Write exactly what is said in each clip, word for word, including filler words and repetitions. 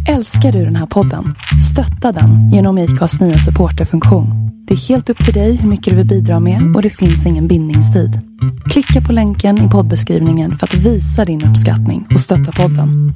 Älskar du den här podden? Stötta den genom I C A:s nya supporterfunktion. Det är helt upp till dig hur mycket du vill bidra med och det finns ingen bindningstid. Klicka på länken i poddbeskrivningen för att visa din uppskattning och stötta podden.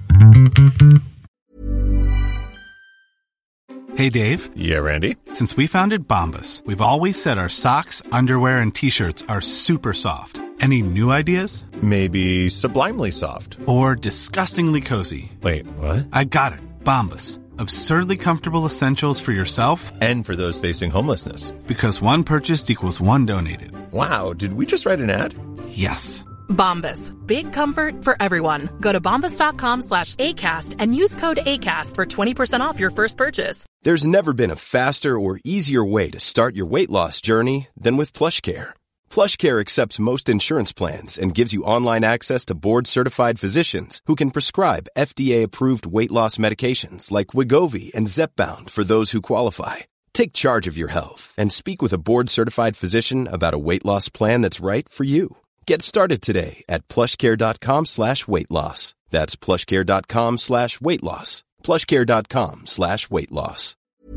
Hey Dave. Yeah, Randy. Since we founded Bombas, we've always said our socks, underwear, and t-shirts are super soft. Any new ideas? Maybe sublimely soft. Or disgustingly cozy. Wait, what? I got it. Bombas. Absurdly comfortable essentials for yourself and for those facing homelessness. Because one purchased equals one donated. Wow, did we just write an ad? Yes. Bombas. Big comfort for everyone. Go to bombas.com slash ACAST and use code ACAST for twenty percent off your first purchase. There's never been a faster or easier way to start your weight loss journey than with PlushCare. PlushCare accepts most insurance plans and gives you online access to board-certified physicians who can prescribe F D A-approved weight loss medications like Wegovy and Zepbound for those who qualify. Take charge of your health and speak with a board-certified physician about a weight loss plan that's right for you. Get started today at plushcare.com slash weight loss. That's plushcare.com slash weight loss. plushcare.com slash weight loss.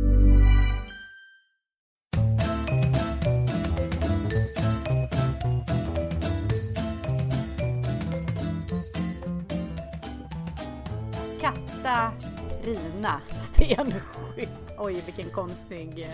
Katarina Stenskytt. Oj, vilken konstig...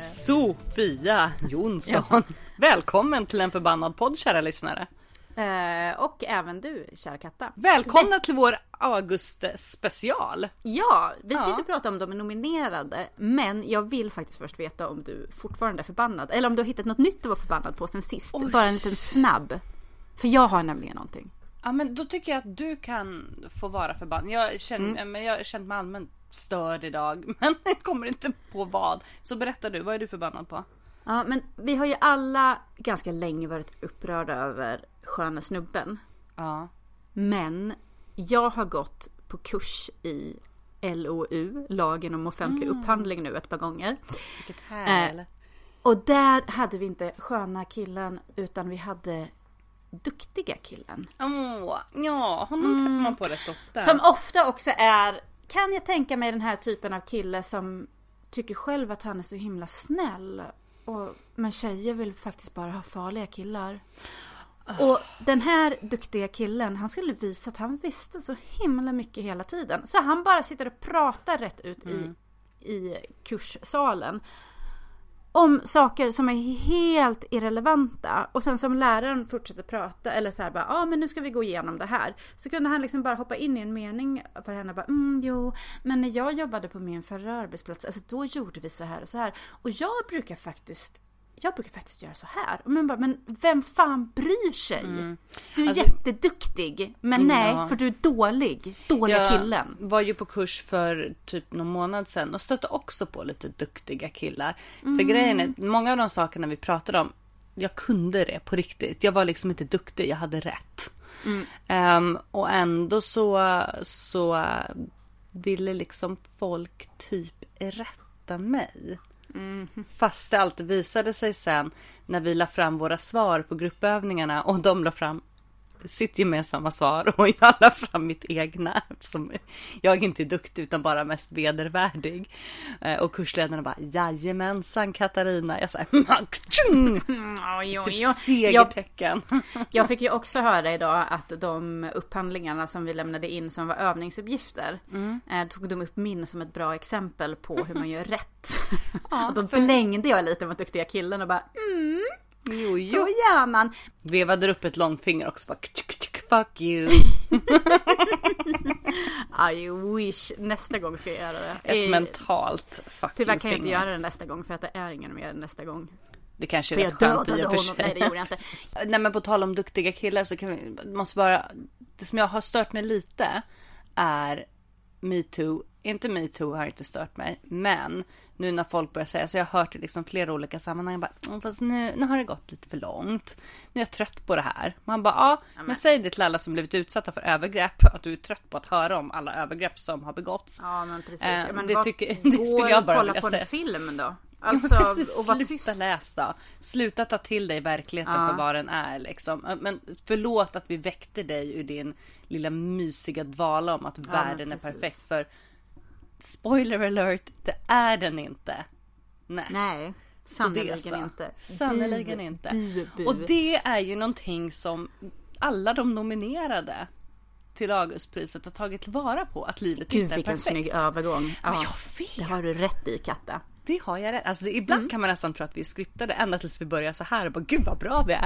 Sofia Jonsson. Ja. Välkommen till en förbannad podd, kära lyssnare. Eh, och även du, kära Katta. Välkomna till vår August-special. Ja, vi ja. tänkte prata om de är nominerade. Men jag vill faktiskt först veta om du fortfarande är förbannad. Eller om du har hittat något nytt att vara förbannad på sen sist. Oj. Bara en liten snabb. För jag har nämligen någonting. Ja, men då tycker jag att du kan få vara förbannad. Jag känner, mm. men jag känner mig allmänt störd idag. Men jag kommer inte på vad. Så berätta du, vad är du förbannad på? Ja, men vi har ju alla ganska länge varit upprörda över Sköna snubben. Ja. Men jag har gått på kurs i L O U, lagen om offentlig mm. upphandling nu ett par gånger. Vilket härligt. Eh, och där hade vi inte sköna killen utan vi hade duktiga killen. Åh, ja, honom mm. träffar man på rätt ofta. Som ofta också är, kan jag tänka mig den här typen av kille som tycker själv att han är så himla snäll. Och, men tjejer vill faktiskt bara ha farliga killar. Oh. Och den här duktiga killen, han skulle visa att han visste så himla mycket hela tiden. Så han bara sitter och pratar rätt ut mm. i, i kurssalen om saker som är helt irrelevanta. Och sen som läraren fortsätter prata eller så här bara, ja ah, men nu ska vi gå igenom det här. Så kunde han liksom bara hoppa in i en mening för henne bara, mm, jo, men när jag jobbade på min förra arbetsplats, alltså då gjorde vi så här och så här. Och jag brukar faktiskt Jag brukar faktiskt göra så här. Men, bara, men vem fan bryr sig? Mm. Du är alltså, jätteduktig. Men nej, ja. för du är dålig. Dåliga jag killen. Jag var ju på kurs för typ någon månad sedan. Och stötte också på lite duktiga killar. Mm. För grejen är, många av de sakerna vi pratade om, jag kunde det på riktigt. Jag var liksom inte duktig, jag hade rätt. Mm. Um, och ändå så, så ville liksom folk typ rätta mig. Mm. Fast det alltid visade sig sen när vi la fram våra svar på gruppövningarna och de la fram sitt gemensamma svar och jag la fram mitt egna som jag inte är duktig utan bara mest vedervärdig. Och kursledarna bara, jajamensan Katarina. Jag sa, typ segertecken. Jag, jag fick ju också höra idag att de upphandlingarna som vi lämnade in som var övningsuppgifter mm. eh, tog de upp min som ett bra exempel på hur man gör rätt. Ja, och då för... blängde jag lite mot duktiga killen och bara, mm. Jo, jo. Så gör man. Vevade upp ett långfinger också. Bara, fuck you. I wish. Nästa gång ska jag göra det. Ett I... mentalt fuck Tyvärr you kan jag inte finger. göra det nästa gång. För att det är ingen mer nästa gång. Det kanske är för rätt skönt i och för sig. Nej, det gjorde jag inte. Nej, men på tal om duktiga killar så kan vi, måste bara, det som jag har stört mig lite är MeToo. Inte MeToo har inte stört mig, men nu när folk börjar säga, så jag har hört i liksom flera olika sammanhang bara, fast nu, nu har det gått lite för långt. Nu är jag trött på det här. Man bara, ja, Amen. Men säg det till alla som blivit utsatta för övergrepp, att du är trött på att höra om alla övergrepp som har begåtts. Ja, men precis. Eh, men det, vad, tycker, det skulle jag bara vilja säga. Kolla på en film då. Alltså, ja, precis, och var sluta tyst. läs då. Sluta ta till dig verkligheten ja. för vad den är liksom. Men förlåt att vi väckte dig ur din lilla mysiga dvala om att ja, världen är perfekt. För spoiler alert, det är den inte. Nej. Nej, sannoliken inte. Sannoliken Bu, inte. Bu, bu. Och det är ju någonting som alla de nominerade till Augustpriset har tagit tillvara på, att livet Gud, inte är vilken perfekt. snygg övergång. Ja, Men jag vet. det har du rätt i, Katta. Det har jag rätt. Alltså, ibland mm. kan man nästan tro att vi är skriptade ända tills vi börjar så här och bara, gud vad bra vi är.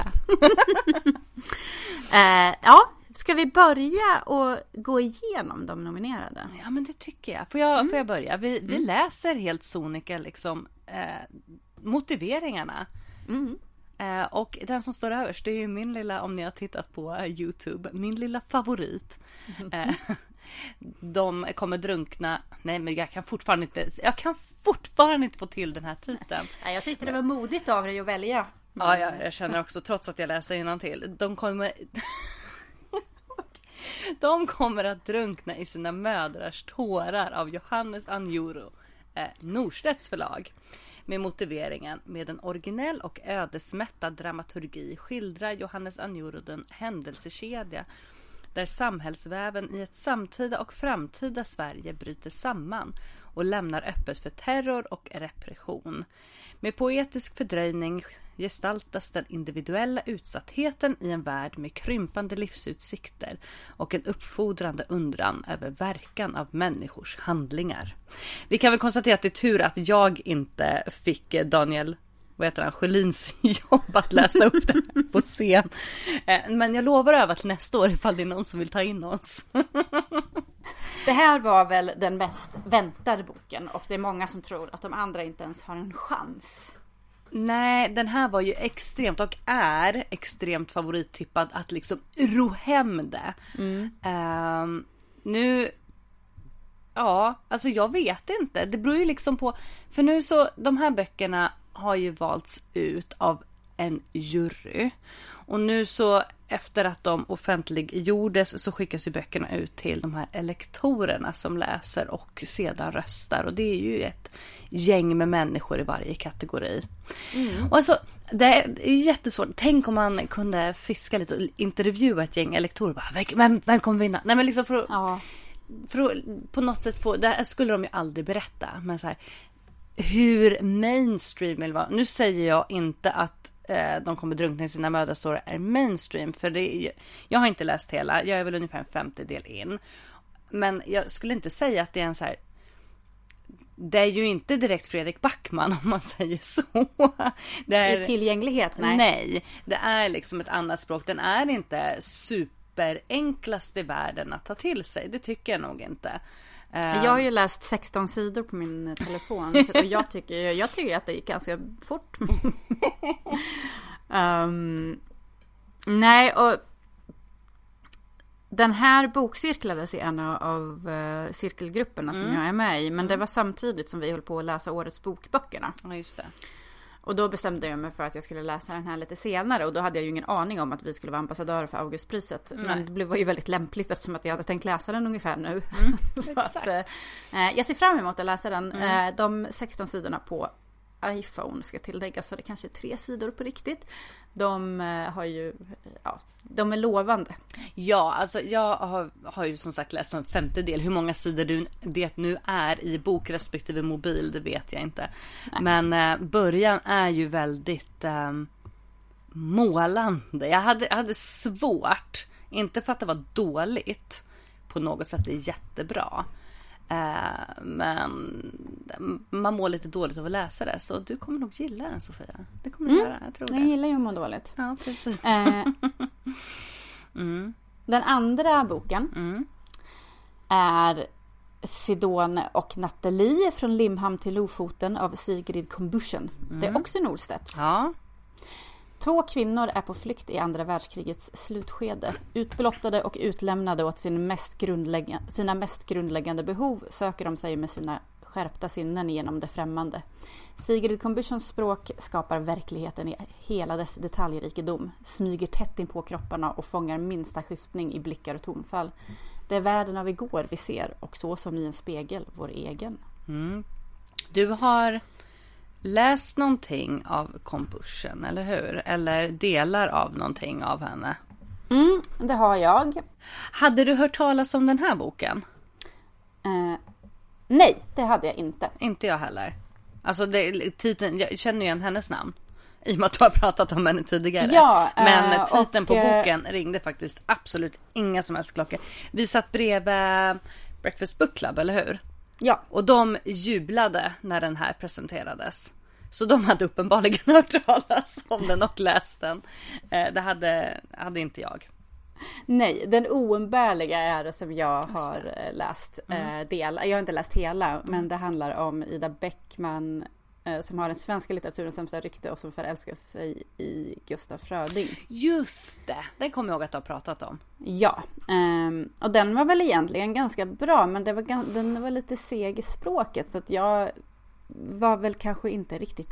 eh, ja, ska vi börja och gå igenom de nominerade? Ja, men det tycker jag. Får jag, mm. får jag börja? Vi, vi mm. läser helt sonika liksom eh, motiveringarna. Mm. Eh, och den som står överst, det är ju min lilla, om ni har tittat på uh, YouTube, min lilla favorit. Mm. Eh, de kommer drunkna. Nej, men jag kan fortfarande inte jag kan fortfarande inte få till den här titeln. Nej, jag tyckte det var modigt av dig att välja. Men... Ja, jag, jag känner också, trots att jag läser innantill, de kommer de kommer att drunkna i sina mödrars tårar av Johannes Anjuro, eh, Norstedts förlag. Med motiveringen, med en originell och ödesmättad dramaturgi skildrar Johannes Anjuro den händelsekedja där samhällsväven i ett samtida och framtida Sverige bryter samman och lämnar öppet för terror och repression. Med poetisk fördröjning gestaltas den individuella utsattheten i en värld med krympande livsutsikter och en uppfordrande undran över verkan av människors handlingar. Vi kan väl konstatera att det är tur att jag inte fick Daniel, vad heter han, Sjölins jobb att läsa upp det på scen. Men jag lovar över till nästa år ifall det är någon som vill ta in oss. Det här var väl den mest väntade boken och det är många som tror att de andra inte ens har en chans. Nej, den här var ju extremt och är extremt favorittippad att liksom ro hem det. Mm. Um, nu, ja, alltså jag vet inte. Det beror ju liksom på, för nu så, de här böckerna har ju valts ut av en jury. Och nu så, efter att de offentliggjordes så skickas ju böckerna ut till de här elektorerna som läser och sedan röstar. Och det är ju ett gäng med människor i varje kategori. Mm. Och alltså, det är ju jättesvårt. Tänk om man kunde fiska lite och intervjua ett gäng elektorer. Bara, vem, vem kommer vinna? Nej, men liksom för att, ja. för att på något sätt få, det här skulle de ju aldrig berätta. Men så här, hur mainstream vill vara. Nu säger jag inte att eh, de kommer drunkna i sina mödrastårar är mainstream. För det är, jag har inte läst hela. Jag är väl ungefär en femtedel in. Men jag skulle inte säga att det är en så här. Det är ju inte direkt Fredrik Backman om man säger så. Det är, i tillgänglighet, nej. Nej, det är liksom ett annat språk. Den är inte superenklast i världen att ta till sig. Det tycker jag nog inte. Jag har ju läst sexton sidor på min telefon. Så jag, tycker, jag tycker att det gick ganska fort. um, nej, och den här bokcirklades i en av uh, cirkelgrupperna som mm. jag är med i. Men mm. det var samtidigt som vi höll på att läsa årets bokböckerna. Ja, just det. Och då bestämde jag mig för att jag skulle läsa den här lite senare. Och då hade jag ju ingen aning om att vi skulle vara ambassadörer för Augustpriset. Nej. Men det var ju väldigt lämpligt eftersom att jag hade tänkt läsa den ungefär nu. Mm, så att, eh, jag ser fram emot att läsa den. Mm. Eh, de sexton sidorna på iPhone ska tilläggas, så det kanske är tre sidor på riktigt. De eh, har ju, ja, de är lovande. Ja, alltså jag har, har ju som sagt läst en femtedel. Hur många sidor du, det nu är i bok respektive mobil, det vet jag inte. Nej. Men eh, början är ju väldigt eh, målande. Jag hade, jag hade svårt, inte för att det var dåligt på något sätt, det är jättebra. Uh, men man mår lite dåligt av att läsa det. Så du kommer nog gilla den, Sofia. Det kommer du mm. göra, jag tror det. Jag gillar ju att må dåligt. Ja, precis. uh, mm. Den andra boken mm. är Sidone och Nathalie från Limhamn till Lofoten av Sigrid Combustion. mm. Det är också Norstedts. Ja. Två kvinnor är på flykt i andra världskrigets slutskede. Utblottade och utlämnade åt sin mest grundläggande, sina mest grundläggande behov söker de sig med sina skärpta sinnen genom det främmande. Sigrid Combustions språk skapar verkligheten i hela dess detaljrikedom, smyger tätt in på kropparna och fångar minsta skiftning i blickar och tonfall. Det är världen av igår vi ser, och så som i en spegel vår egen. Mm. Du har läst någonting av Combustion, eller hur? Eller delar av någonting av henne? Mm, det har jag. Hade du hört talas om den här boken? Eh, Nej, det hade jag inte. Inte jag heller. Alltså det, titeln, jag känner igen hennes namn. I och med att du har pratat om henne tidigare. Ja, men äh, titeln och, på boken ringde faktiskt absolut inga som helst klockor. Vi satt bredvid Breakfast Book Club, eller hur? Ja. Och de jublade när den här presenterades. Så de hade uppenbarligen hört talas om den och läst den. Det hade, hade inte jag. Nej, den oumbärliga är det som jag har läst mm. del. Jag har inte läst hela, mm. men det handlar om Ida Beckman som har den svenska litteraturens sämsta rykte och som förälskar sig i Gustaf Fröding. Just det, den kommer jag ihåg att du har pratat om. Ja, um, och den var väl egentligen ganska bra, men det var, den var lite seg i språket, så att jag var väl kanske inte riktigt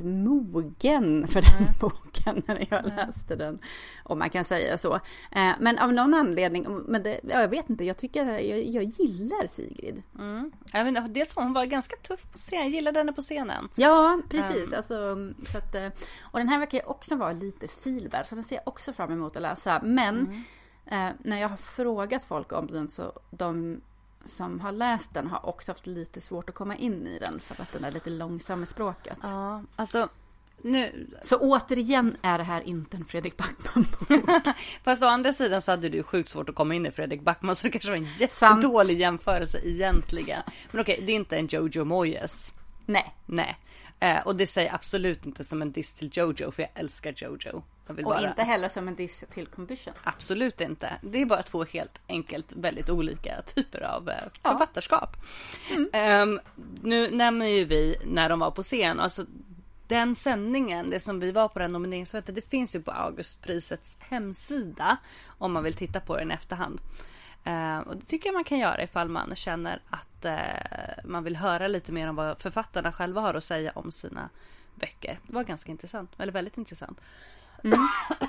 mogen för den mm. boken när jag läste den, om man kan säga så. Eh, men av någon anledning, men det, jag vet inte, jag tycker jag, jag gillar Sigrid. Mm. Jag vet, dels hon var ganska tuff på scen, jag gillade henne på scenen. Ja, precis. Um. Alltså, så att, och den här verkar också vara lite filbär, så den ser jag också fram emot att läsa. Men mm. eh, när jag har frågat folk om den, så de som har läst den har också haft lite svårt att komma in i den för att den är lite långsam i språket. Ja, alltså nu... Så återigen är det här inte en Fredrik Backman-bok. Fast å andra sidan så hade du sjukt svårt att komma in i Fredrik Backman, så det kanske var en jättedålig Sant. jämförelse egentligen. Men okej, det är inte en Jojo Moyes. Nej. Nej. Eh, och det säger absolut inte som en diss till Jojo, för jag älskar Jojo. Jag och bara... inte heller som en diss till Combustion. Absolut inte. Det är bara två helt enkelt väldigt olika typer av eh, ja. författarskap. Mm. Eh, nu nämner ju vi när de var på scen. Alltså den sändningen, det som vi var på den nomineringsväntet, det finns ju på Augustprisets hemsida om man vill titta på den i efterhand. Uh, och det tycker jag man kan göra ifall man känner att uh, man vill höra lite mer om vad författarna själva har att säga om sina böcker. Det var ganska intressant, eller väldigt intressant. Mm.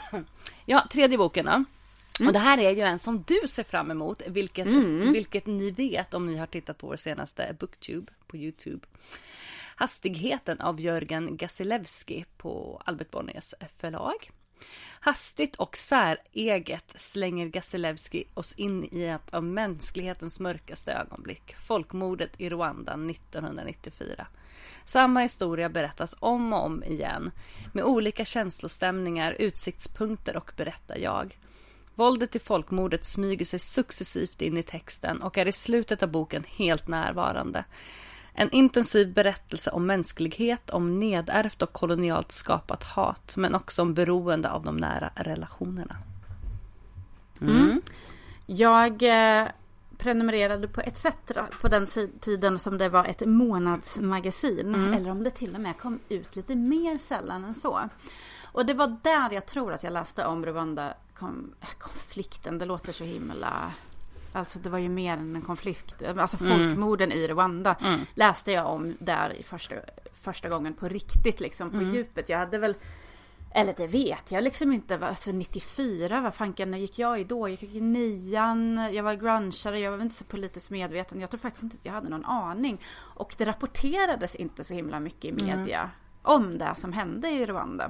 Ja, tredje boken då. Mm. Och det här är ju en som du ser fram emot, vilket, mm. vilket ni vet om ni har tittat på vår senaste Booktube på YouTube. Hastigheten av Jörgen Gasilewski på Albert Bonniers förlag. Hastigt och säreget slänger Gasilewski oss in i ett av mänsklighetens mörkaste ögonblick, folkmordet i Rwanda nittonhundranittiofyra. Samma historia berättas om och om igen, med olika känslostämningar, utsiktspunkter och berättarjag. Våldet i folkmordet smyger sig successivt in i texten och är i slutet av boken helt närvarande. En intensiv berättelse om mänsklighet, om nedärvt och kolonialt skapat hat, men också om beroende av de nära relationerna. Mm. Mm. Jag eh, prenumererade på et cetera på den tiden som det var ett månadsmagasin, mm. eller om det till och med kom ut lite mer sällan än så. Och det var där jag tror att jag läste om Rwanda-konflikten. Det låter så himla... Alltså det var ju mer än en konflikt. Alltså folkmorden mm. i Rwanda mm. läste jag om där i första, första gången på riktigt, liksom på mm. djupet. Jag hade väl, eller det vet jag liksom inte, alltså nittiofyra, vad fanken, när gick jag i då? Jag gick i nian, jag var grungeare, jag var inte så politiskt medveten. Jag tror faktiskt inte att jag hade någon aning. Och det rapporterades inte så himla mycket i media mm. om det som hände i Rwanda.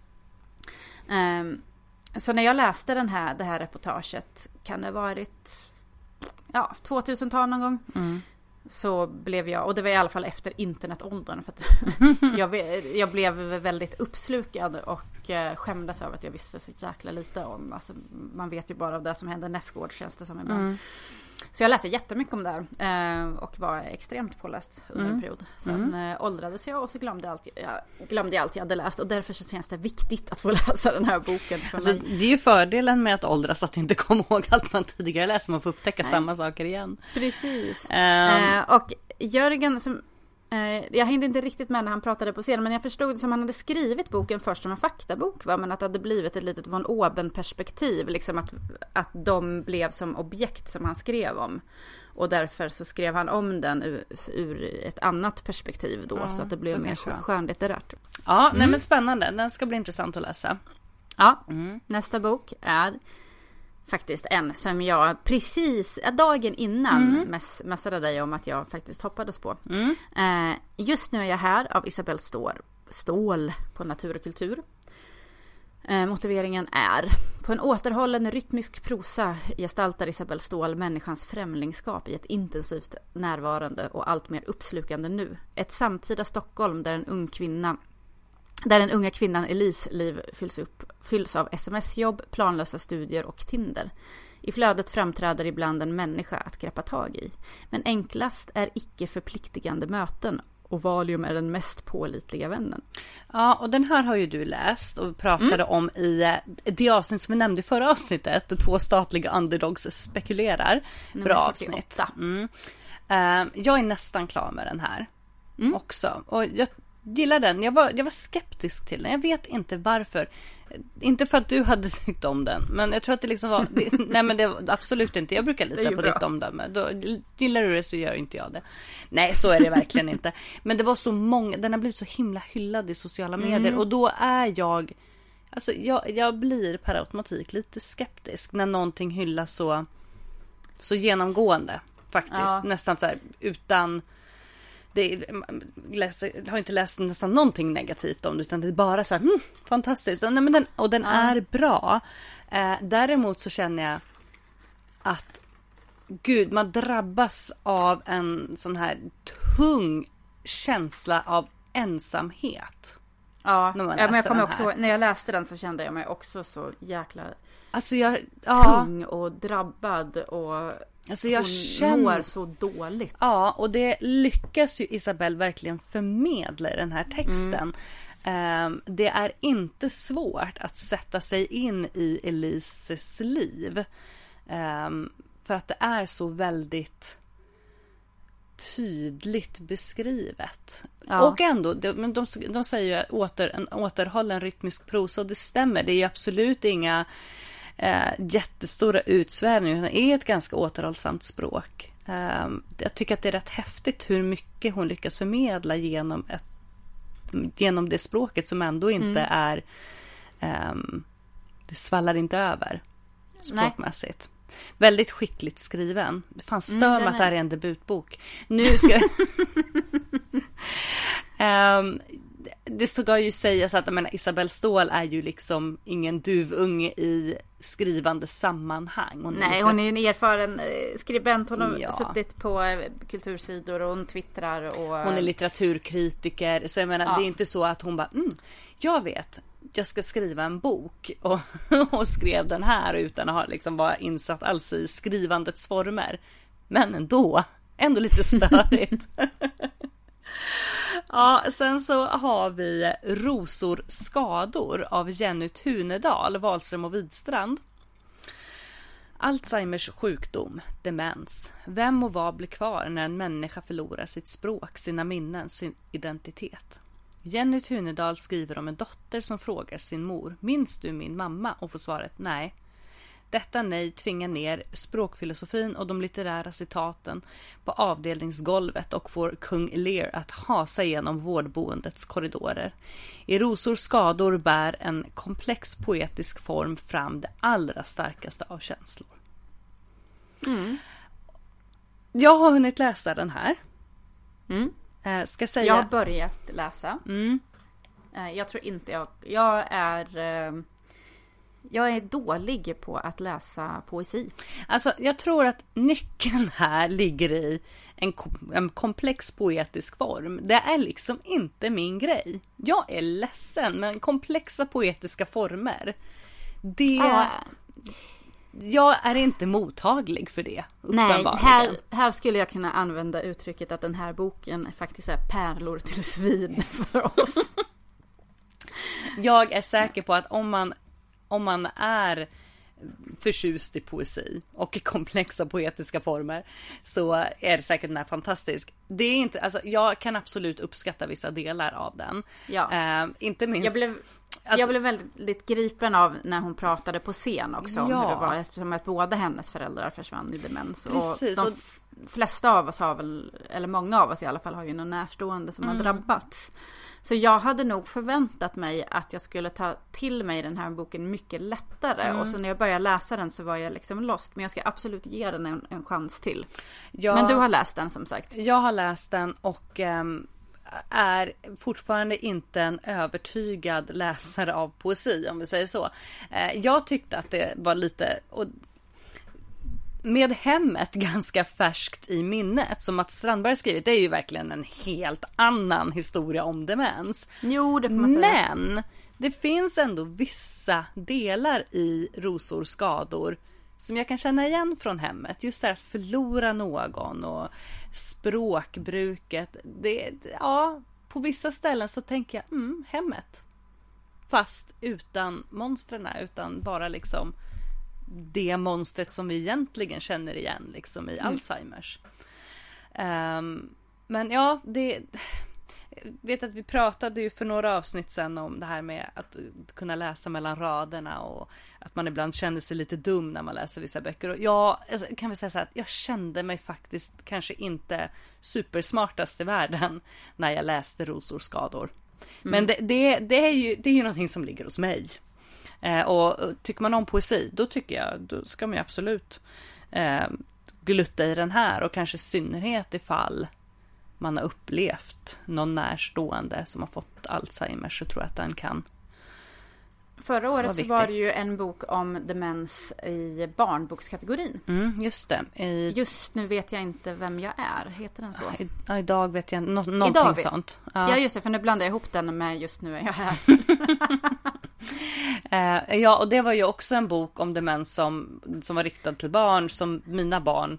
Um, så när jag läste den här, det här reportaget, kan det ha varit... Ja, tvåtusental någon gång. Mm. Så blev jag, och det var i alla fall efter internetåldern, för att jag, jag blev väldigt uppslukad och eh, skämdes över att jag visste så jäkla lite om, alltså, man vet ju bara av det som hände nästgård, känns det som ibland. Mm. Så jag läste jättemycket om det här, eh, och var extremt påläst under mm. en period. Sen mm. eh, åldrades jag och så glömde allt, jag glömde allt jag hade läst, och därför så känns det viktigt att få läsa den här boken för alltså, mig. Det är ju fördelen med att åldras, att inte komma ihåg allt man tidigare läst, man får upptäcka Nej. samma saker igen. Precis. Um. Eh, och Jörgen som jag hängde inte riktigt med när han pratade på scenen, men jag förstod som han hade skrivit boken först som en faktabok, va? Men att det hade blivit ett litet von Oben-perspektiv, liksom att, att de blev som objekt som han skrev om, och därför så skrev han om den ur, ur ett annat perspektiv då, ja, så att det blev mer skönlitterärt. Ja, mm. nej, men spännande, den ska bli intressant att läsa. Ja, mm. nästa bok är faktiskt en som jag precis dagen innan mm. mäss, mässade dig om att jag faktiskt hoppades på. Mm. Eh, just nu är jag här av Isabelle Ståhl, Ståhl på Natur och kultur. Eh, motiveringen är: På en återhållen rytmisk prosa gestaltar Isabelle Ståhl människans främlingskap i ett intensivt närvarande och allt mer uppslukande nu. Ett samtida Stockholm där en ung kvinna, där den unga kvinnan Elise liv fylls, upp, fylls av sms-jobb, planlösa studier och Tinder. I flödet framträder ibland en människa att greppa tag i. Men enklast är icke förpliktigande möten. Och Valium är den mest pålitliga vännen. Ja, och den här har ju du läst och pratade mm. om i det avsnitt som vi nämnde i förra avsnittet. De två statliga underdogs spekulerar. Nummer Bra avsnitt. Mm. Uh, jag är nästan klar med den här mm. också. Och jag gillar den. Jag var, jag var skeptisk till den. Jag vet inte varför. Inte för att du hade tyckt om den. Men jag tror att det liksom var... Det, nej men det var absolut inte. Jag brukar lita på bra. Ditt omdöme. Då, gillar du det så gör inte jag det. Nej, så är det verkligen inte. Men det var så många... Den har blivit så himla hyllad i sociala medier. Mm. Och då är jag... Alltså jag, jag blir per automatik lite skeptisk. När någonting hyllas så, så genomgående. Faktiskt. Ja. Nästan så här utan... Det, läser, jag har inte läst nästan någonting negativt om det, utan det är bara så här, hm, fantastiskt. Och, nej, men den, och den ja. är bra. Eh, däremot så känner jag att gud, man drabbas av en sån här tung känsla av ensamhet. Ja, ja men jag kommer också, när jag läste den så kände jag mig också så jäkla alltså jag, ja. tung och drabbad och... Alltså jag hon känner mår så dåligt. Ja, och det lyckas ju Isabelle verkligen förmedla i den här texten. Mm. Um, det är inte svårt att sätta sig in i Elises liv. Um, för att det är så väldigt tydligt beskrivet. Ja. Och ändå, de, men de, de säger ju åter, en återhållen rytmisk prosa, och det stämmer. Det är ju absolut inga Eh, jättestora utsvävningar, utan är ett ganska återhållsamt språk. Eh, jag tycker att det är rätt häftigt hur mycket hon lyckas förmedla genom, ett, genom det språket som ändå inte mm. är eh, det svallar inte över språkmässigt. Nej. Väldigt skickligt skriven. Det fanns stör mm, att det här är en debutbok. Nu ska eh, det ska ju sägas att jag menar, Isabelle Ståhl är ju liksom ingen duvunge i skrivande sammanhang. Hon Nej, lite... hon är en erfaren skribent. Hon har ja. suttit på kultursidor och hon twittrar. Och... Hon är litteraturkritiker. Så jag menar, ja. det är inte så att hon bara, mm, jag vet, jag ska skriva en bok. Och, och skrev den här utan att ha liksom vara insatt alls i skrivandets former. Men ändå, ändå lite störigt. Ja, sen så har vi Rosor skador av Jenny Tunedal, Wahlström och Widstrand. Alzheimers sjukdom, demens. Vem och vad blir kvar när en människa förlorar sitt språk, sina minnen, sin identitet? Jenny Tunedal skriver om en dotter som frågar sin mor, minns du min mamma? Och får svaret nej. Detta nej tvingar ner språkfilosofin och de litterära citaten på avdelningsgolvet och får kung Lear att hasa igenom vårdboendets korridorer. I Rosor skador bär en komplex poetisk form fram det allra starkaste av känslor. Mm. Jag har hunnit läsa den här. Mm. Äh, ska säga... Jag har börjat läsa. Mm. Äh, jag tror inte jag... Jag är... Äh... Jag är dålig på att läsa poesi. Alltså, jag tror att nyckeln här ligger i en, en komplex poetisk form. Det är liksom inte min grej. Jag är ledsen, men komplexa poetiska former, det... Ah. Jag är inte mottaglig för det. Nej, här, här skulle jag kunna använda uttrycket att den här boken faktiskt är pärlor till svin för oss. Jag är säker på att om man Om man är förtjust i poesi och i komplexa poetiska former, så är det säkert den här fantastisk. Det är inte, alltså, jag kan absolut uppskatta vissa delar av den. Ja. Uh, inte minst... Jag blev, alltså, jag blev väldigt gripen av när hon pratade på scen också. Ja. Om hur det var, eftersom att båda hennes föräldrar försvann i demens. Precis. Och de f- flesta av oss har väl, eller många av oss i alla fall, har ju någon närstående som mm. har drabbats. Så jag hade nog förväntat mig att jag skulle ta till mig den här boken mycket lättare. Mm. Och så när jag började läsa den så var jag liksom lost. Men jag ska absolut ge den en, en chans till. Jag, Men du har läst den som sagt. Jag har läst den och... Um... är fortfarande inte en övertygad läsare av poesi, om vi säger så. Jag tyckte att det var lite... Och med hemmet ganska färskt i minnet som att Strandberg skrivit, det är ju verkligen en helt annan historia om demens. Jo, det får man säga. Men det finns ändå vissa delar i Rosor skador som jag kan känna igen från hemmet. Just det att förlora någon och språkbruket. Det, ja, på vissa ställen så tänker jag, mm, hemmet. Fast utan monstren, utan bara liksom det monstret som vi egentligen känner igen liksom i mm. Alzheimers. Um, men ja, det... Jag vet att vi pratade ju för några avsnitt sedan om det här med att kunna läsa mellan raderna och att man ibland känner sig lite dum när man läser vissa böcker. Och jag kan väl säga så här att jag kände mig faktiskt kanske inte supersmartast i världen när jag läste Rosor skador. Mm. Men det, det, det, är ju, det är ju någonting som ligger hos mig. Eh, och, och tycker man om poesi, då tycker jag, då ska man ju absolut eh, glutta i den här. Och kanske i synnerhet ifall man har upplevt någon närstående som har fått Alzheimer, så tror jag att den kan. Förra året så var det ju en bok om demens i barnbokskategorin. Mm, just det. I... Just nu vet jag inte vem jag är. Heter den så? I, ja, idag vet jag no- någonting idag vet... sånt. Ja. ja, just det. För nu blandar jag ihop den med Just nu är jag här. uh, ja, och det var ju också en bok om demens som, som var riktad till barn, som mina barn.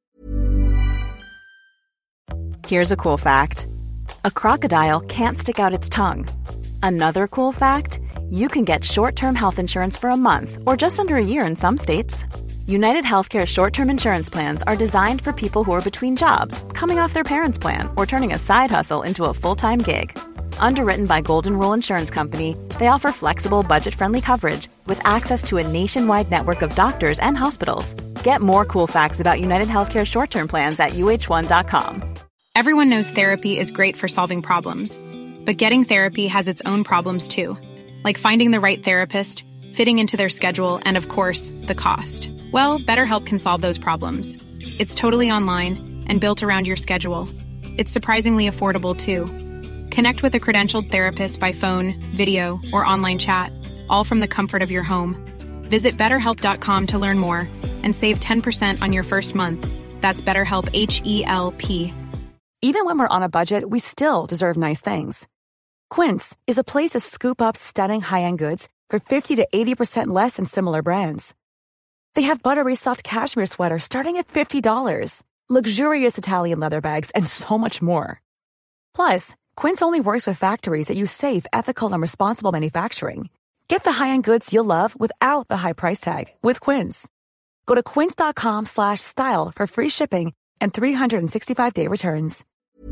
Here's a cool fact. A crocodile can't stick out its tongue. Another cool fact, you can get short-term health insurance for a month or just under a year in some states. United Healthcare short-term insurance plans are designed for people who are between jobs, coming off their parents' plan, or turning a side hustle into a full-time gig. Underwritten by Golden Rule Insurance Company, they offer flexible, budget-friendly coverage with access to a nationwide network of doctors and hospitals. Get more cool facts about United Healthcare short-term plans at U H one dot com. Everyone knows therapy is great for solving problems, but getting therapy has its own problems too, like finding the right therapist, fitting into their schedule, and of course, the cost. Well, BetterHelp can solve those problems. It's totally online and built around your schedule. It's surprisingly affordable too. Connect with a credentialed therapist by phone, video, or online chat, all from the comfort of your home. Visit better help dot com to learn more and save ten percent on your first month. That's BetterHelp, H E L P. Even when we're on a budget, we still deserve nice things. Quince is a place to scoop up stunning high-end goods for fifty to eighty percent less than similar brands. They have buttery soft cashmere sweaters starting at fifty dollars, luxurious Italian leather bags, and so much more. Plus, Quince only works with factories that use safe, ethical, and responsible manufacturing. Get the high-end goods you'll love without the high price tag with Quince. Go to quince dot com slash style for free shipping and three sixty-five day returns.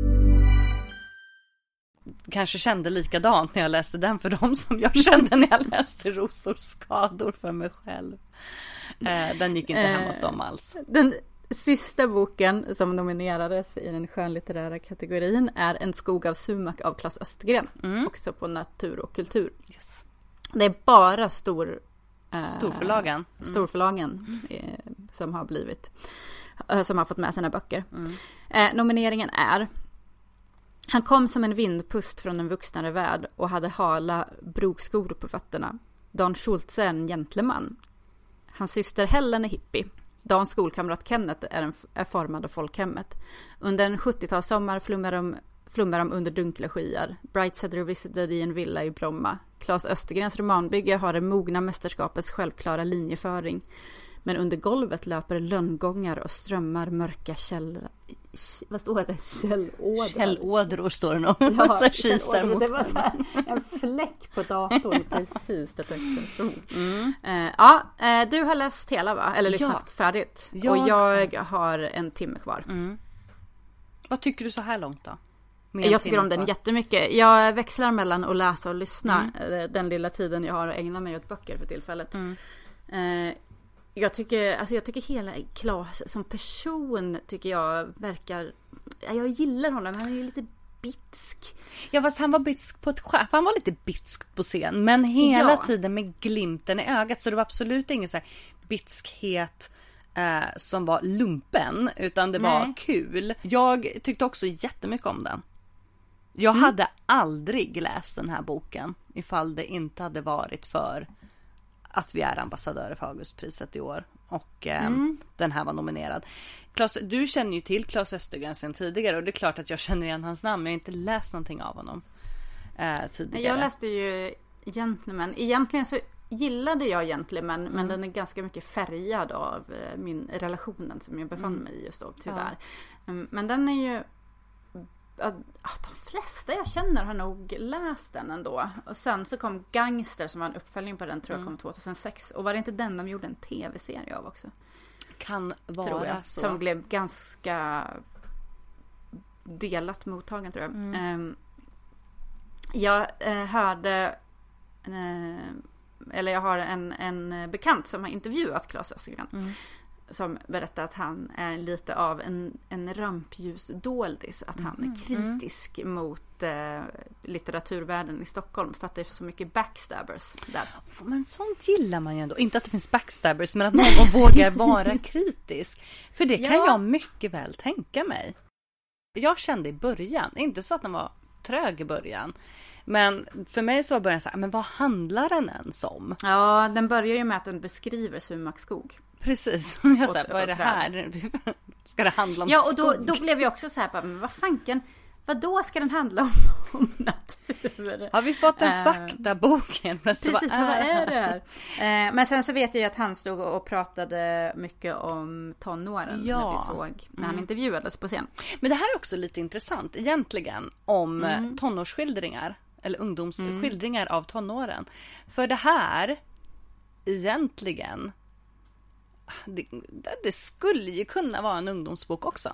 Kanske kände likadant när jag läste den för dem som jag kände när jag läste Rosor skador för mig själv. Eh, den gick inte hem hos dem alls. Den sista boken som nominerades i den skönlitterära kategorin är En skog av sumak av Claes Östergren. Mm. Också på natur och kultur. Yes. Det är bara stor, eh, storförlagen, mm. storförlagen eh, som har blivit eh, som har fått med sina böcker. Mm. Eh, nomineringen är: Han kom som en vindpust från en vuxnare värld och hade hala brokskor på fötterna. Dan Schultze är en gentleman. Hans syster Helen är hippie. Dans skolkamrat Kenneth är, en, är formad av folkhemmet. Under en sjuttiotalssommar flummar de, flummar de under dunkla skyar. Brightside revisited i en villa i Bromma. Claes Östergrens romanbygge har det mogna mästerskapets självklara linjeföring. Men under golvet löper lönngångar och strömmar mörka käll... Vad står det? Källådror. Källådror står det nog. Ja, så källådror. Det var så här, en fläck på datorn precis där texten stod. Mm. Uh, ja, uh, du har läst hela va? Eller lyssnat ja. färdigt. Jag... Och jag har en timme kvar. Mm. Vad tycker du så här långt då? Jag tycker om den kvar. jättemycket. Jag växlar mellan att läsa och lyssna. Mm. Den lilla tiden jag har att ägna mig åt böcker för tillfället. Mm. Uh, Jag tycker, alltså jag tycker hela Claes som person tycker jag verkar... Jag gillar honom, han är ju lite bitsk. Ja, fast han var bitsk på ett skämt. Han var lite bitsk på scen. Men hela ja. tiden med glimten i ögat. Så det var absolut ingen så här bitskhet eh, som var lumpen. Utan det Nej. var kul. Jag tyckte också jättemycket om den. Jag mm. hade aldrig läst den här boken ifall det inte hade varit för att vi är ambassadörer för Augustpriset i år. Och eh, mm. den här var nominerad. Claes, du känner ju till Claes Östergren sedan tidigare. Och det är klart att jag känner igen hans namn. Men jag har inte läst någonting av honom eh, tidigare. Jag läste ju Gentleman. Egentligen så gillade jag Gentleman. Mm. Men den är ganska mycket färgad av eh, min relationen som jag befann mig i just då, tyvärr. Ja. Mm, men den är ju... Att de flesta jag känner har nog läst den ändå. Och sen så kom Gangster som var en uppföljning på den, tror jag, kom tjugohundrasex. Och var det inte den de gjorde en tv-serie av också? Kan vara tror jag, så. Som blev ganska delat mottagen, tror jag. Mm. Jag hörde eller jag har en, en bekant som har intervjuat Claes Östergren. Mm. Som berättar att han är lite av en, en rampljusdoldis. Att han är kritisk mm. mot eh, litteraturvärlden i Stockholm. För att det är så mycket backstabbers där. Men sånt gillar man ju ändå. Inte att det finns backstabbers, men att någon vågar vara kritisk. För det kan ja. jag mycket väl tänka mig. Jag kände i början, inte så att den var trög i början. Men för mig så var början så här, men vad handlar den ens om? Ja, den börjar ju med att den beskriver Sumakskog. Precis, jag sa, vad är det här? Ska det handla om ja, och då, då blev jag också så här, men vad fanken, vad då ska den handla om, om natur? Har vi fått en uh, faktabok? Precis, vad är, vad är det här? Uh, men sen så vet jag att han stod och pratade mycket om tonåren ja. när vi såg, när han mm. intervjuades på scen. Men det här är också lite intressant egentligen om mm. tonårsskildringar, eller ungdomsskildringar mm. av tonåren. För det här egentligen Det, det skulle ju kunna vara en ungdomsbok också.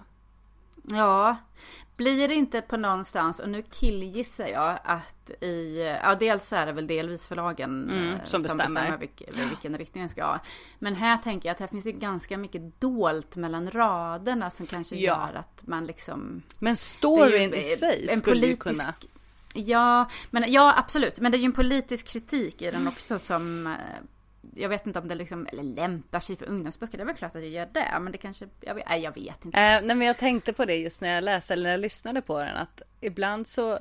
Ja, blir det inte på någonstans, och nu killgissar jag att i, ja dels så är det väl delvis förlagen mm, som, som bestämmer, bestämmer vilk, vilken riktning den ska ha. Men här tänker jag att här finns ju ganska mycket dolt mellan raderna som kanske ja. gör att man liksom... Men storyn ju, i sig en skulle politisk, ju kunna... Ja, men, ja, absolut. Men det är ju en politisk kritik i den också som... Jag vet inte om det liksom, eller lämpar sig för ungdomsböcker. Det är väl klart att jag gör det. Men det kanske, jag vet, nej, jag vet inte. Äh, nej, men jag tänkte på det just när jag läste, eller när jag lyssnade på den. Att ibland så,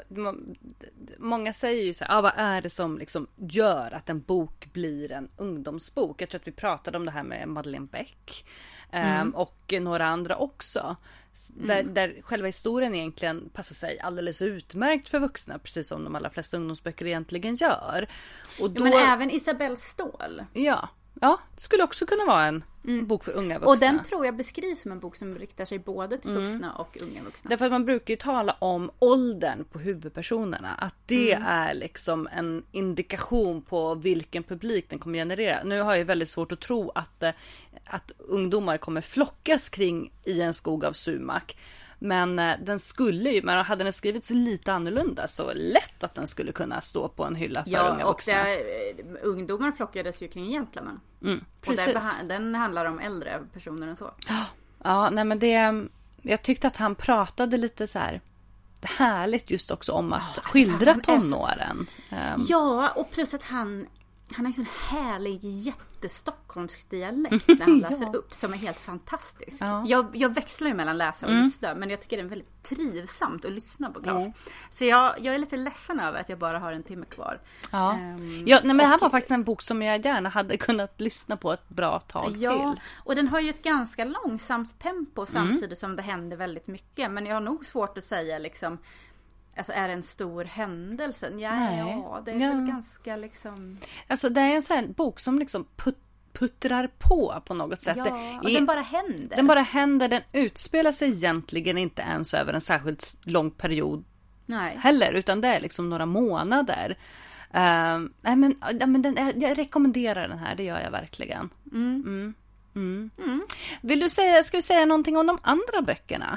många säger ju så här, ah, vad är det som liksom gör att en bok blir en ungdomsbok? Jag tror att vi pratade om det här med Madeleine Beck. Mm. Um, och några andra också. Där, mm. där själva historien egentligen passar sig alldeles utmärkt för vuxna, precis som de allra flesta ungdomsböcker egentligen gör. Och då... ja, men även Isabelle Ståhl. Ja, ja, det skulle också kunna vara en mm. bok för unga vuxna. Och den tror jag beskrivs som en bok som riktar sig både till mm. vuxna och unga vuxna. Därför att man brukar ju tala om åldern på huvudpersonerna. Att det mm. är liksom en indikation på vilken publik den kommer generera. Nu har jag väldigt svårt att tro att, att ungdomar kommer flockas kring I en skog av sumak. Men den skulle ju, men hade den skrivits lite annorlunda så lätt att den skulle kunna stå på en hylla för ja, unga vuxna. Ja, och ungdomar flockades ju kring Gentleman. Mm, precis. Och den, den handlar om äldre personer än så. Ja, ja, nej men det, jag tyckte att han pratade lite så här härligt just också om att oh, alltså, skildra tonåren. Så... Um... Ja, och plus att han han har en sån härlig jättestockholmsk dialekt när han läser ja. upp som är helt fantastisk. Ja. Jag, jag växlar ju mellan läsa och mm. lyssna, men jag tycker det är väldigt trivsamt att lyssna på Claes. Mm. Så jag, jag är lite ledsen över att jag bara har en timme kvar. Ja. Um, ja, nej, men det här var faktiskt en bok som jag gärna hade kunnat lyssna på ett bra tag ja, till. Och den har ju ett ganska långsamt tempo samtidigt mm. som det händer väldigt mycket. Men jag har nog svårt att säga liksom, alltså är det en stor händelse? Ja, ja det är ja. väl ganska liksom... Alltså det är en sån här bok som liksom put, puttrar på på något sätt. Ja, det, och i, den bara händer. Den bara händer, den utspelar sig egentligen inte ens över en särskilt lång period nej. heller. Utan det är liksom några månader. Uh, nej men, ja, men den, jag rekommenderar den här, det gör jag verkligen. Mm. Mm. Mm. Mm. Vill du säga, ska vi säga någonting om de andra böckerna?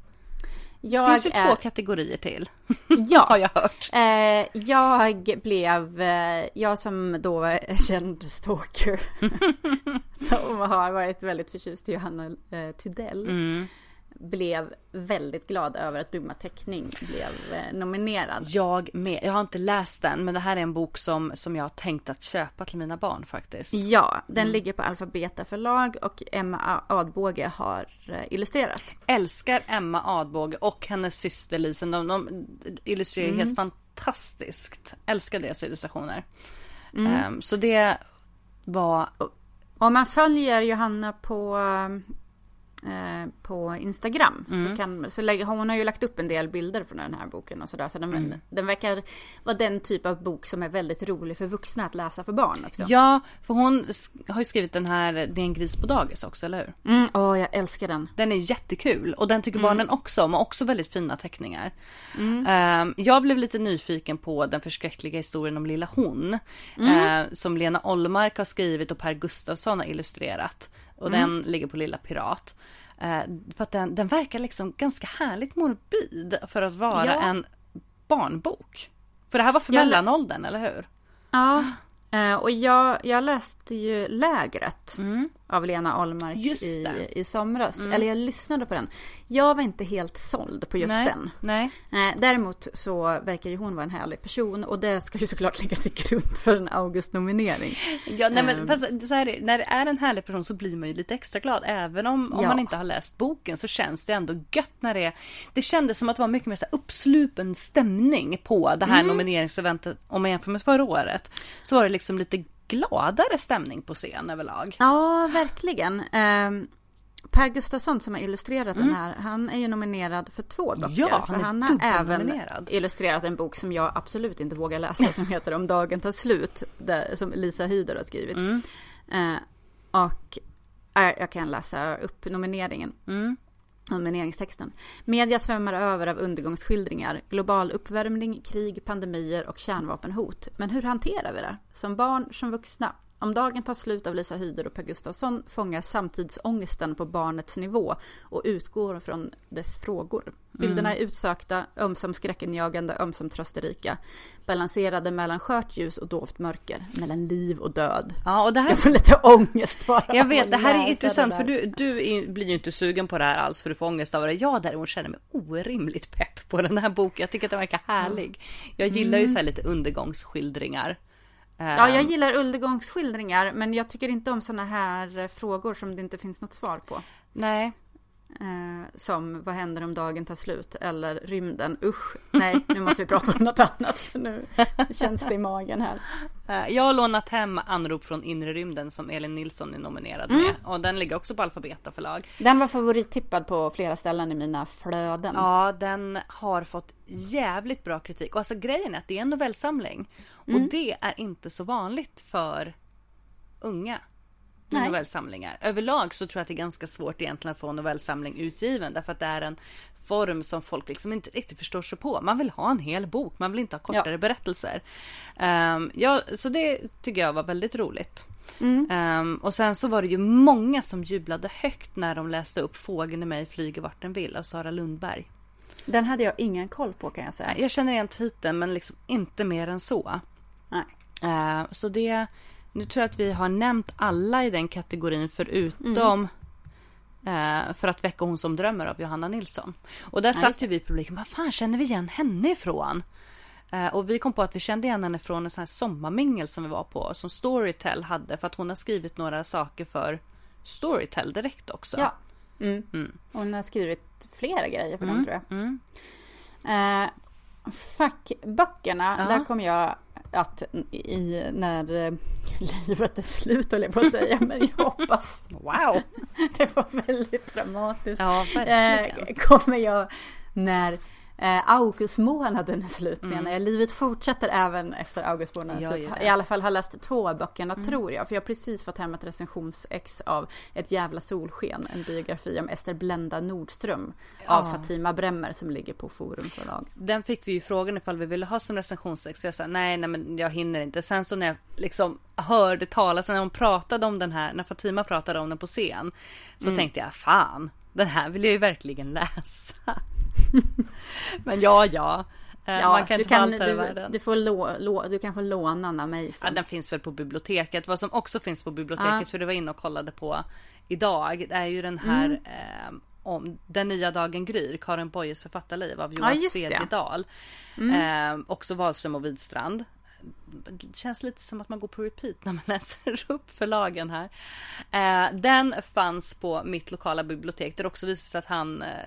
Jag det finns ju är... två kategorier till. Ja, har jag hört. Eh, jag blev, eh, jag som då är känd stalker, som har varit väldigt förtjust i Johanna eh, Tudell. Mm. blev väldigt glad över att Dumma teckning blev nominerad. Jag med. Jag har inte läst den, men det här är en bok som, som jag har tänkt att köpa till mina barn faktiskt. Ja, den mm. ligger på Alfabeta förlag och Emma Adbåge har illustrerat. Älskar Emma Adbåge och hennes syster Lisen. De, de illustrerar mm. helt fantastiskt. Älskar deras illustrationer. Mm. Um, så det var... Om man följer Johanna på... på Instagram mm. så, kan, så lägger, hon har ju lagt upp en del bilder från den här boken och sådär, så den, mm. den verkar vara den typ av bok som är väldigt rolig för vuxna att läsa för barn också. Ja, för hon har ju skrivit den här Det är en gris på dagis också, eller hur? Mm, åh, jag älskar den. Den är jättekul och den tycker mm. barnen också om, och också väldigt fina teckningar. Mm. Um, jag blev lite nyfiken på den förskräckliga historien om Lilla hon mm. uh, som Lena Ollmark har skrivit och Per Gustafsson har illustrerat. Och mm. den ligger på Lilla Pirat. Eh, för att den, den verkar liksom ganska härligt morbid för att vara ja. en barnbok. För det här var för jag mellanåldern, eller hur? Ja, eh, och jag, jag läste ju Lägret mm. av Lena Ollmark i, i somras. Mm. Eller jag lyssnade på den. Jag var inte helt såld på just nej. den. Nej. Eh, däremot så verkar ju hon vara en härlig person. Och det ska ju såklart ligga till grund för en August-nominering. Ja, nej, men fast, så här, när det är en härlig person så blir man ju lite extra glad. Även om, om ja. man inte har läst boken så känns det ändå gött när det är... Det kändes som att det var mycket mer så här uppslupen stämning på det här mm. nomineringseventet. Om man jämför med förra året så var det liksom lite gladare stämning på scen överlag. Ja, verkligen. Um... Per Gustafsson som har illustrerat mm. den här, han är ju nominerad för två böcker. Ja, han, för han har även illustrerat en bok som jag absolut inte vågar läsa som heter Om dagen tar slut, där, som Lisa Hyder har skrivit. Mm. Eh, och äh, jag kan läsa upp nomineringen. Mm. Nomineringstexten. Media svämmar över av undergångsskildringar, global uppvärmning, krig, pandemier och kärnvapenhot. Men hur hanterar vi det? Som barn, som vuxna? Om dagen tar slut av Lisa Hyder och Per Gustafsson fångar samtidsångesten på barnets nivå och utgår från dess frågor. Bilderna är utsökta, ömsom skräckenjagande, ömsom trösterika. Balanserade mellan skört ljus och dovt mörker. Mellan liv och död. Ja, och det här... Jag får lite ångest bara. Jag vet, det här är intressant för du, du blir ju inte sugen på det här alls för du får ångest av det. Jag däremot känner mig orimligt pepp på den här boken. Jag tycker att den verkar härlig. Jag gillar ju så här lite undergångsskildringar. Ja, jag gillar undergångsskildringar, men jag tycker inte om såna här frågor som det inte finns något svar på. Nej. Eh, som, vad händer om dagen tar slut? Eller rymden, usch. Nej, nu måste vi prata om något annat. Nu känns det i magen här. Jag har lånat hem Anrop från inre rymden som Elin Nilsson är nominerad mm. med. Och den ligger också på Alfabeta förlag. Den var favorittippad på flera ställen i mina flöden. Ja, den har fått jävligt bra kritik. Och alltså grejen är att det är en novellsamling. Mm. Och det är inte så vanligt för unga novellsamlingar. Överlag så tror jag att det är ganska svårt egentligen att få en novellsamling utgiven. Därför att det är en form som folk liksom inte riktigt förstår sig på. Man vill ha en hel bok. Man vill inte ha kortare ja. berättelser. Um, ja, så det tycker jag var väldigt roligt. Mm. Um, och sen så var det ju många som jublade högt när de läste upp Fågeln i mig flyger vart den vill av Sara Lundberg. Den hade jag ingen koll på, kan jag säga. Jag känner igen titeln men liksom inte mer än så. Nej. Uh, så det... Nu tror jag att vi har nämnt alla i den kategorin förutom mm. eh, För att väcka hon som drömmer av Johanna Nilsson. Och där ja, satt ju vi i publiken, vad fan känner vi igen henne ifrån? Eh, och vi kom på att vi kände igen henne från en sån här sommarmingel som vi var på, som Storytel hade, för att hon har skrivit några saker för Storytel direkt också. Ja. Mm. Mm. Hon har skrivit flera grejer för mm. dem, tror jag. Mm. Eh, fackböckerna, ja. där kom jag att i, när eh, livet är slut, höll jag på att säga, men jag hoppas, wow, det var väldigt dramatiskt. Ja, verkligen. Eh, kommer jag när eh, augustmånaden är slut, Mm. menar jag. Livet fortsätter även efter augustmånaden Ja, slut. ja. I alla fall har läst två böckerna, Mm. tror jag. För jag har precis fått hem ett recensionsex av Ett jävla solsken, en biografi om Ester Blenda Nordström Ja. av Fatima Bremmer som ligger på Forum förlag. Den fick vi ju frågan ifall vi ville ha som recensionsex. Jag sa nej, nej men jag hinner inte. Sen så när jag liksom hörde talas, när hon pratade om den här, när Fatima pratade om den på scen, så Mm. tänkte jag, fan, den här vill jag ju verkligen läsa. Men ja, ja. Ja, man kan du inte kan, allt här i du, världen. du, får lå, lå, du kan få låna den av mig sen. Ja, den finns väl på biblioteket. Vad som också finns på biblioteket, Ja. för det var inne och kollade på idag, det är ju den här Mm. eh, om Den nya dagen gryr, Karin Boyes författarliv av Johan ja, Svedjedal. Mm. Eh, också Wahlström och Widstrand. Det känns lite som att man går på repeat när man läser upp förlagen här. Eh, den fanns på mitt lokala bibliotek, där också visar sig att han eh,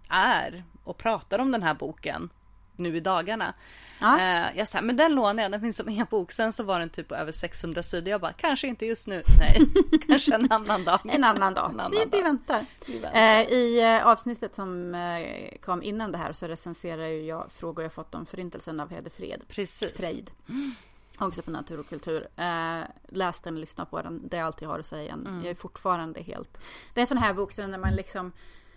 är och pratar om den här boken nu i dagarna. Ja. Eh, jag sa, men den lånade jag, den finns som e-bok. Sen så var den typ på över sexhundra sidor. Jag bara, kanske inte just nu. Nej, kanske en annan dag. En annan dag. En annan vi, dag. Vi väntar. Vi väntar. Eh, I eh, avsnittet som eh, kom innan det här så recenserar ju jag frågor jag fått om förintelsen av Hede Fred. Precis. Frejd. Mm. Också på Natur och kultur. Eh, läs den och lyssna på den. Det är allt jag har att säga. Mm. Jag är fortfarande helt... Det är en sån här bok så när man liksom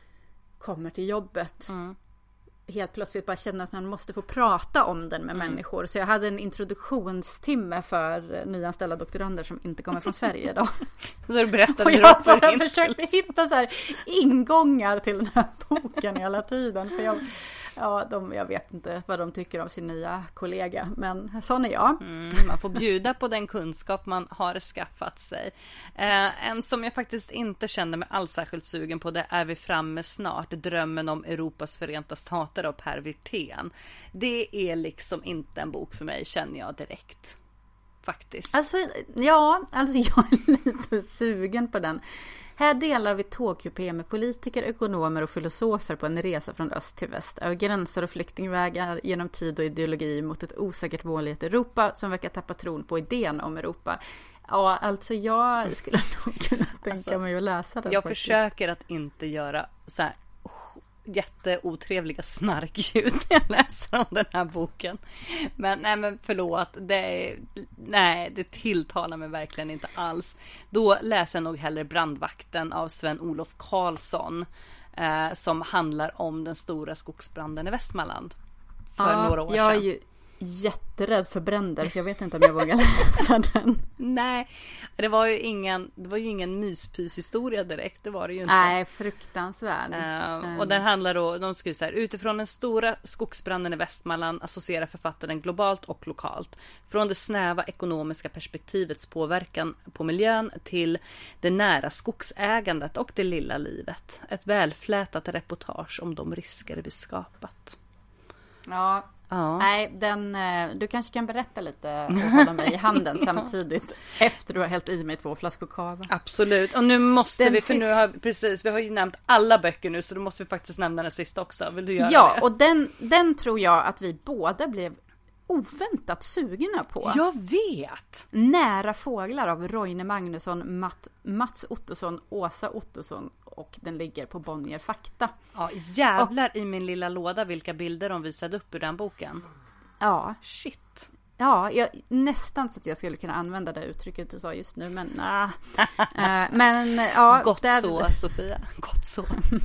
kommer till jobbet... Mm. helt plötsligt bara känner att man måste få prata om den med mm. människor. Så jag hade en introduktionstimme för nyanställda doktorander som inte kommer från Sverige idag. Så du berättade och jag bara försökte hitta så här ingångar till den här boken hela tiden. För jag, ja, de, jag vet inte vad de tycker om sin nya kollega. Men sån är jag. Mm, man får bjuda på den kunskap man har skaffat sig. Eh, en som jag faktiskt inte kände mig alls särskilt sugen på, det är vi framme snart. Drömmen om Europas förenta stater av Per Wirtén. Det är liksom inte en bok för mig, känner jag direkt. Faktiskt. Alltså, ja, alltså jag är lite sugen på den. Här delar vi tågkupé med politiker, ekonomer och filosofer på en resa från öst till väst. Över gränser och flyktingvägar genom tid och ideologi mot ett osäkert mål i ett Europa som verkar tappa tron på idén om Europa. Ja, alltså jag skulle nog kunna tänka alltså, mig att läsa den. Jag faktiskt. försöker att inte göra så här jätteotrevliga snarkljud när jag läser om den här boken. Men nej, men förlåt, det, nej, det tilltalar mig verkligen inte alls. Då läser jag nog hellre Brandvakten av Sven-Olof Karlsson eh, som handlar om den stora skogsbranden i Västmanland för ja, några år jag sedan. Är ju jätterädd för bränder så jag vet inte om jag vågar läsa den. Nej, det var ju ingen det var ju ingen myspyshistoria direkt, det var det ju inte. Nej, fruktansvärd. Uh, mm. Och den handlar då, de skriver så här: utifrån den stora skogsbranden i Västmanland associerar författaren globalt och lokalt. Från det snäva ekonomiska perspektivets påverkan på miljön till det nära skogsägandet och det lilla livet. Ett välflätat reportage om de risker vi skapat. Ja. Ja. Nej, den, du kanske kan berätta lite och hålla mig i handen samtidigt efter du har hällt i mig två flaskor kava. Absolut, och nu måste den vi, för sista... nu har precis, vi har ju nämnt alla böcker nu så då måste vi faktiskt nämna den sista också. Vill du göra ja, det? Ja, och den, den tror jag att vi båda blev oväntat sugna på. Jag vet! Nära fåglar av Roine Magnusson, Matt, Mats Ottosson, Åsa Ottosson, och den ligger på Bonnier Fakta. Ja, jävlar och, i min lilla låda vilka bilder de visade upp ur den boken. Ja. Shit. Ja, jag, nästan så att jag skulle kunna använda det uttrycket du sa just nu, men nej. uh, men ja. Gott där... så, Sofia. Gott så.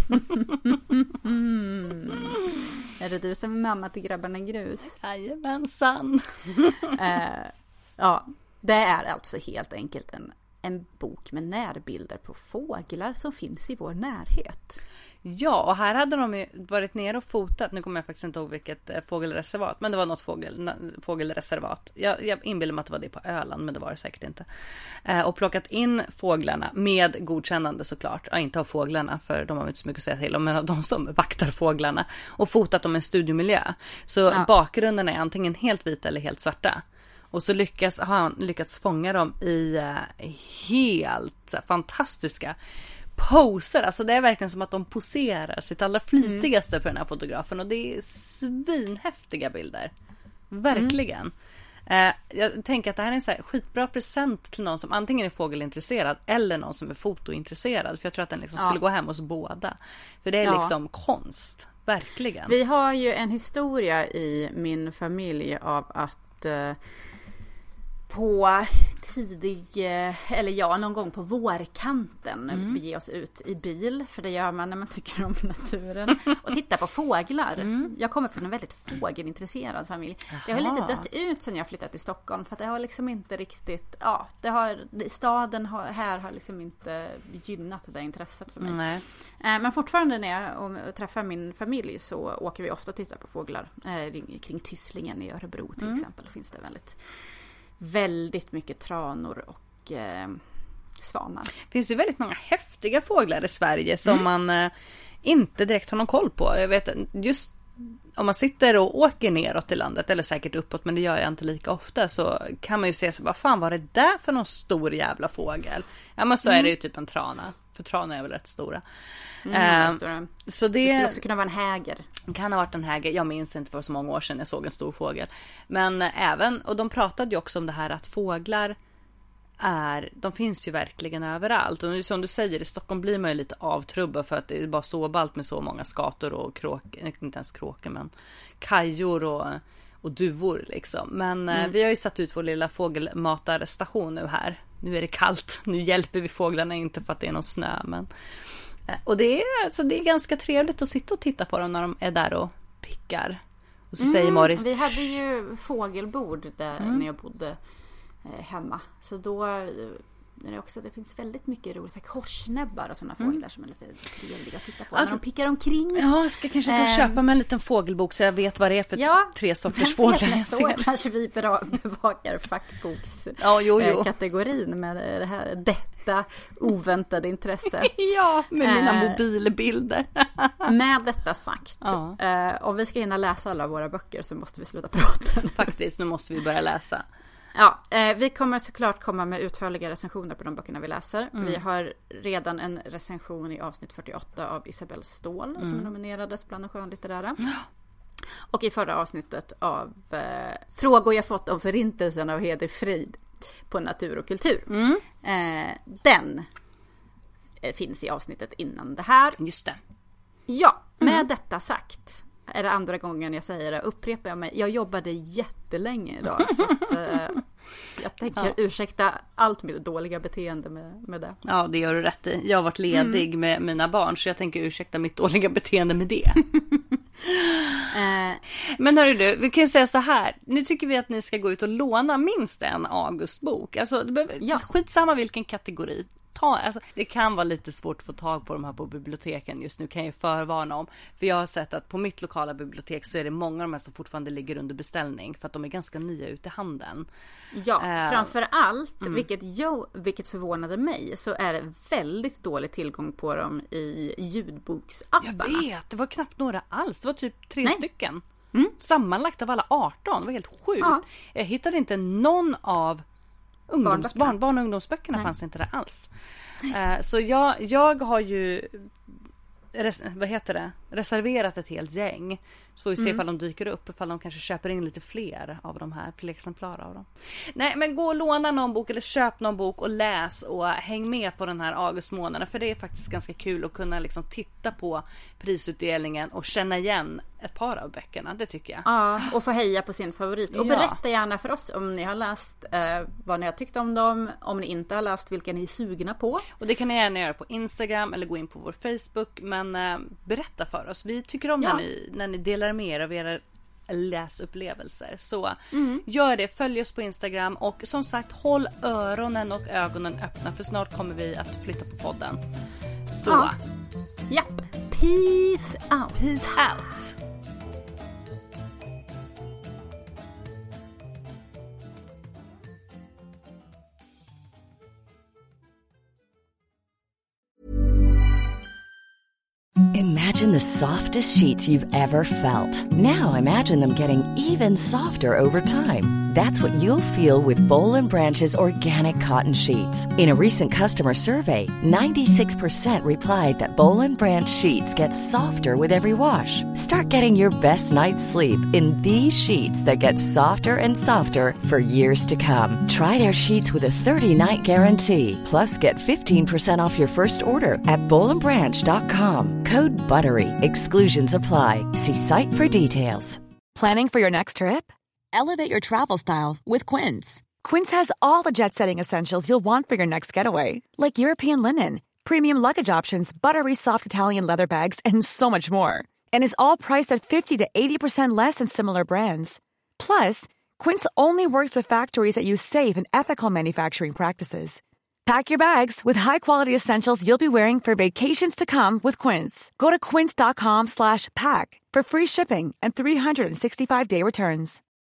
mm. Är det du som är mamma till grabbarna grus? Jajamensan. uh, ja, det är alltså helt enkelt en En bok med närbilder på fåglar som finns i vår närhet. Ja, och här hade de ju varit ner och fotat. Nu kommer jag faktiskt inte ihåg vilket eh, fågelreservat. Men det var något fågel, fågelreservat. Jag, jag inbillar mig att det var det på Öland, men det var det säkert inte. Eh, och plockat in fåglarna med godkännande såklart. Ja, inte av fåglarna, för de har inte så mycket att säga till om. Men av de som vaktar fåglarna. Och fotat dem i en studiemiljö. Så ja. Bakgrunden är antingen helt vita eller helt svarta. Och så lyckas, har han lyckats fånga dem i uh, helt uh, fantastiska poser. Alltså det är verkligen som att de poserar sitt allra flitigaste mm. för den här fotografen. Och det är svinhäftiga bilder. Verkligen. Mm. Uh, jag tänker att det här är en så här skitbra present till någon som antingen är fågelintresserad eller någon som är fotointresserad. För jag tror att den liksom ja. skulle gå hem hos båda. För det är ja. liksom konst. Verkligen. Vi har ju en historia i min familj av att uh, på tidig, eller ja, någon gång på vårkanten mm. bege oss ut i bil, för det gör man när man tycker om naturen, och titta på fåglar. Mm. Jag kommer från en väldigt fågelintresserad familj. Aha. Det har lite dött ut sen jag flyttat till Stockholm, för att det har liksom inte riktigt, ja, det har, staden har, här har liksom inte gynnat det intresset för mig. Nej. Men fortfarande när jag träffar min familj så åker vi ofta och tittar på fåglar. Kring Tysslingen i Örebro till mm. exempel finns det väldigt väldigt mycket tranor och eh, svanar. Det finns ju väldigt många häftiga fåglar i Sverige som mm. man eh, inte direkt har någon koll på. Jag vet just om man sitter och åker neråt i landet, eller säkert uppåt, men det gör jag inte lika ofta, så kan man ju se sig, vad fan var det där för någon stor jävla fågel? Ja, men så mm. är det ju typ en trana. För trana är väl rätt stora. Mm, uh, stora. Så det, det skulle också kunna vara en häger. Det kan ha varit en häger. Jag minns inte för så många år sedan jag såg en stor fågel. Men även, och de pratade ju också om det här att fåglar är, de finns ju verkligen överallt. Och som du säger, i Stockholm blir man ju lite avtrubbad för att det är bara så ballt med så många skator och kråk, inte ens kråkor, men kajor och, och duvor liksom. Men mm. vi har ju satt ut vår lilla fågelmatarstation nu här. Nu är det kallt, nu hjälper vi fåglarna inte för att det är någon snö, men och det är, alltså, det är ganska trevligt att sitta och titta på dem när de är där och pickar. Och så mm, säger Morris, vi hade ju fågelbord där mm. när jag bodde eh, hemma. Så då är det också, det finns väldigt mycket roliga korsnäbbar och sådana mm. fåglar som är lite trevliga att titta på. Alltså, när de pickar omkring. Ja, jag ska kanske ta och köpa mig en liten fågelbok så jag vet vad det är för ja, tre sorters fåglar jag ser. Kanske vi bevakar fackbokskategorin ja, jo, jo. med det här detta oväntade intresse. Ja, med mina eh, mobilbilder. Med detta sagt, ja. eh, om vi ska hinna läsa alla våra böcker så måste vi sluta prata. Faktiskt, nu måste vi börja läsa. Ja, eh, vi kommer såklart komma med utförliga recensioner på de böckerna vi läser. Mm. Vi har redan en recension i avsnitt fyrtioåtta av Isabelle Ståhl mm. som är nominerades bland de skönlitterära. Mm. Och i förra avsnittet av eh, frågor jag fått om förintelsen av Heder Frid på natur och kultur. Mm. Eh, den eh, finns i avsnittet innan det här. Just det. Ja, med mm. detta sagt är det andra gången jag säger det, upprepar jag mig. Jag jobbade jättelänge idag så att, eh, jag tänker ja. ursäkta allt mitt dåliga beteende med, med det. Ja, det gör du rätt i. Jag har varit ledig mm. med mina barn så jag tänker ursäkta mitt dåliga beteende med det. eh. Men hörru du, vi kan ju säga så här. Nu tycker vi att ni ska gå ut och låna minst en Augustbok. Alltså, det behöver, ja. skitsamma vilken kategori. Ta, alltså, det kan vara lite svårt att få tag på de här på biblioteken just nu, kan jag förvarna om. För jag har sett att på mitt lokala bibliotek så är det många av de här som fortfarande ligger under beställning för att de är ganska nya ute i handeln. Ja, uh, framför allt, mm. vilket, jag, vilket förvånade mig, så är det väldigt dålig tillgång på dem i ljudboksapparna. Jag vet, det var knappt några alls, det var typ tre Nej. stycken. Mm. Sammanlagt av alla arton, det var helt sjukt. Ja. Jag hittade inte någon av Ungdoms, barn, barn- och ungdomsböckerna Nej. fanns inte där alls. Uh, så jag, jag har ju res, vad heter det? reserverat ett helt gäng. Så får vi se mm. ifall de dyker upp, ifall de kanske köper in lite fler av de här, fler exemplar av dem. Nej, men gå och låna någon bok eller köp någon bok och läs och häng med på den här augustmånaden, för det är faktiskt ganska kul att kunna liksom titta på prisutdelningen och känna igen ett par av böckerna, det tycker jag. Ja, och få heja på sin favorit. Och ja. berätta gärna för oss om ni har läst eh, vad ni har tyckt om dem, om ni inte har läst vilka ni är sugna på. Och det kan ni gärna göra på Instagram eller gå in på vår Facebook, men eh, berätta för oss. Vi tycker om ja. när, ni, när ni delar med er av era läsupplevelser. Så mm. gör det, följ oss på Instagram och som sagt, håll öronen och ögonen öppna, för snart kommer vi att flytta på podden. Så ja. Japp. Peace out. Peace out. Imagine the softest sheets you've ever felt. Now imagine them getting even softer over time. That's what you'll feel with Boll and Branch's organic cotton sheets. In a recent customer survey, ninety-six percent replied that Boll and Branch sheets get softer with every wash. Start getting your best night's sleep in these sheets that get softer and softer for years to come. Try their sheets with a thirty-night guarantee. Plus, get fifteen percent off your first order at boll and branch dot com. Code BUTTERY. Exclusions apply. See site for details. Planning for your next trip? Elevate your travel style with Quince. Quince has all the jet-setting essentials you'll want for your next getaway, like European linen, premium luggage options, buttery soft Italian leather bags, and so much more. And is all priced at fifty to eighty percent less than similar brands. Plus, Quince only works with factories that use safe and ethical manufacturing practices. Pack your bags with high-quality essentials you'll be wearing for vacations to come with Quince. Go to quince dot com slash pack for free shipping and three sixty-five day returns.